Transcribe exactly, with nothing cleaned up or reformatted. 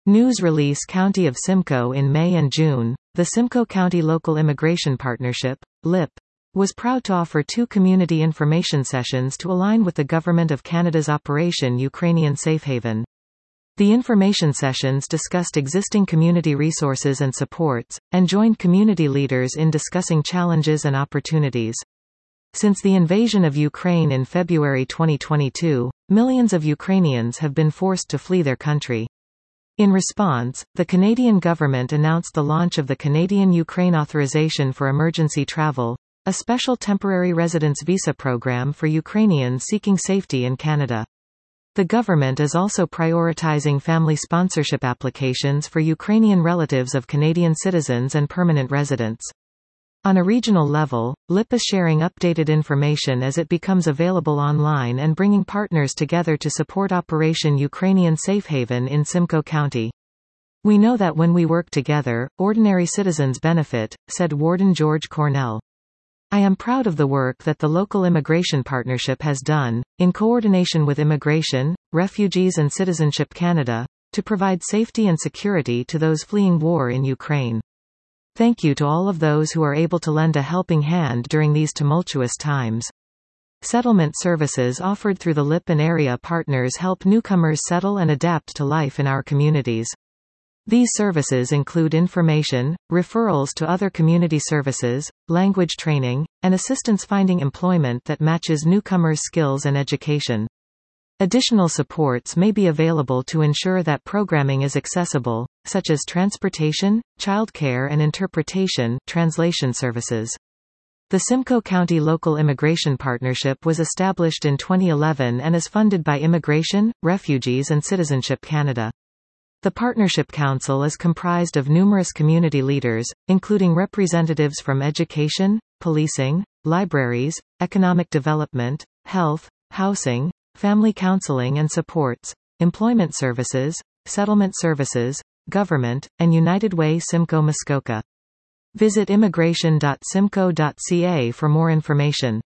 News release County of Simcoe in May and June. The Simcoe County Local Immigration Partnership, L I P, was proud to offer two community information sessions to align with the Government of Canada's Operation Ukrainian Safe Haven. The information sessions discussed existing community resources and supports, and joined community leaders in discussing challenges and opportunities. Since the invasion of Ukraine in February twenty twenty-two, millions of Ukrainians have been forced to flee their country. In response, the Canadian government announced the launch of the Canadian Ukraine Authorization for Emergency Travel, a special temporary residence visa program for Ukrainians seeking safety in Canada. The government is also prioritizing family sponsorship applications for Ukrainian relatives of Canadian citizens and permanent residents. On a regional level, L I P is sharing updated information as it becomes available online and bringing partners together to support Operation Ukrainian Safe Haven in Simcoe County. "We know that when we work together, ordinary citizens benefit," said Warden George Cornell. "I am proud of the work that the Local Immigration Partnership has done, in coordination with Immigration, Refugees and Citizenship Canada, to provide safety and security to those fleeing war in Ukraine. Thank you to all of those who are able to lend a helping hand during these tumultuous times." Settlement services offered through the L I P and area partners help newcomers settle and adapt to life in our communities. These services include information, referrals to other community services, language training, and assistance finding employment that matches newcomers' skills and education. Additional supports may be available to ensure that programming is accessible, such as transportation, childcare and interpretation, translation services. The Simcoe County Local Immigration Partnership was established in twenty eleven and is funded by Immigration, Refugees and Citizenship Canada. The Partnership Council is comprised of numerous community leaders, including representatives from education, policing, libraries, economic development, health, housing, family counseling and supports, employment services, settlement services, government, and United Way Simcoe Muskoka. Visit immigration dot simcoe dot c a for more information.